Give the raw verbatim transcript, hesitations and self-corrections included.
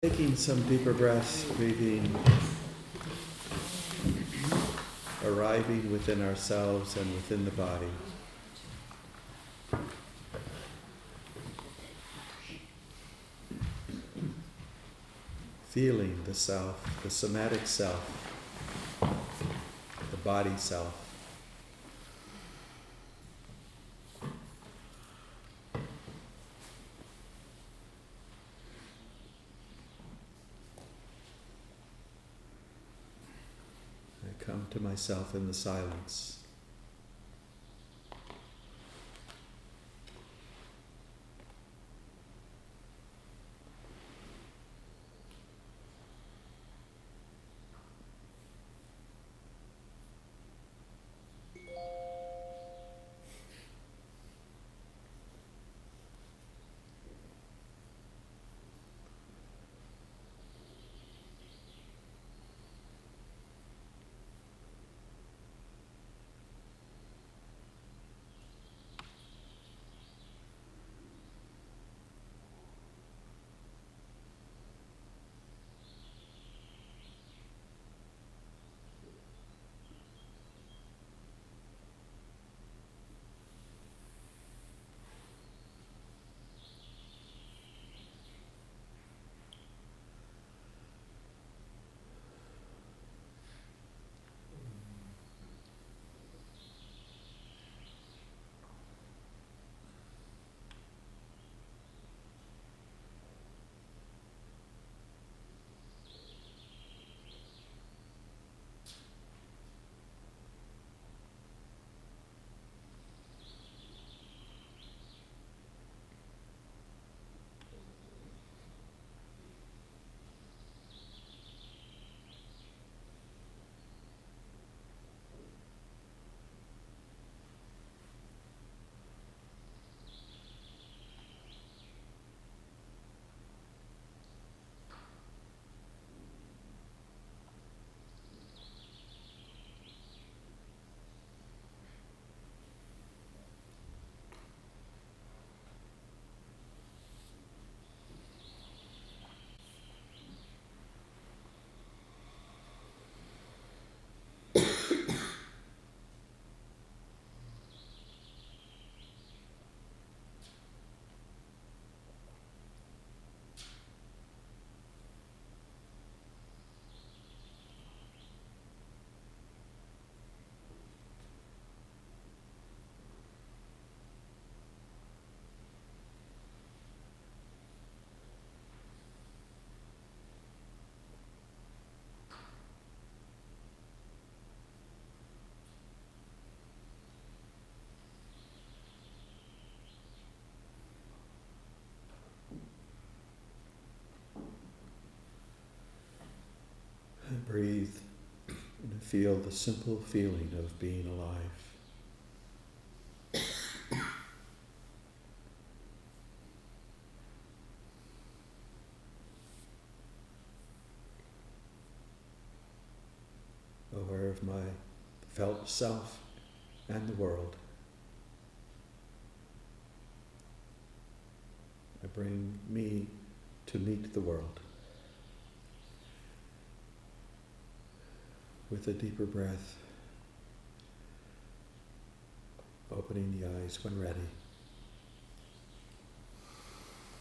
Taking some deeper breaths, breathing, arriving within ourselves and within the body. Feeling the self, the somatic self, the body self. I come to myself in the silence. Breathe and feel the simple feeling of being alive. Aware of my felt self and the world. I bring me to meet the world. With a deeper breath, opening the eyes when ready.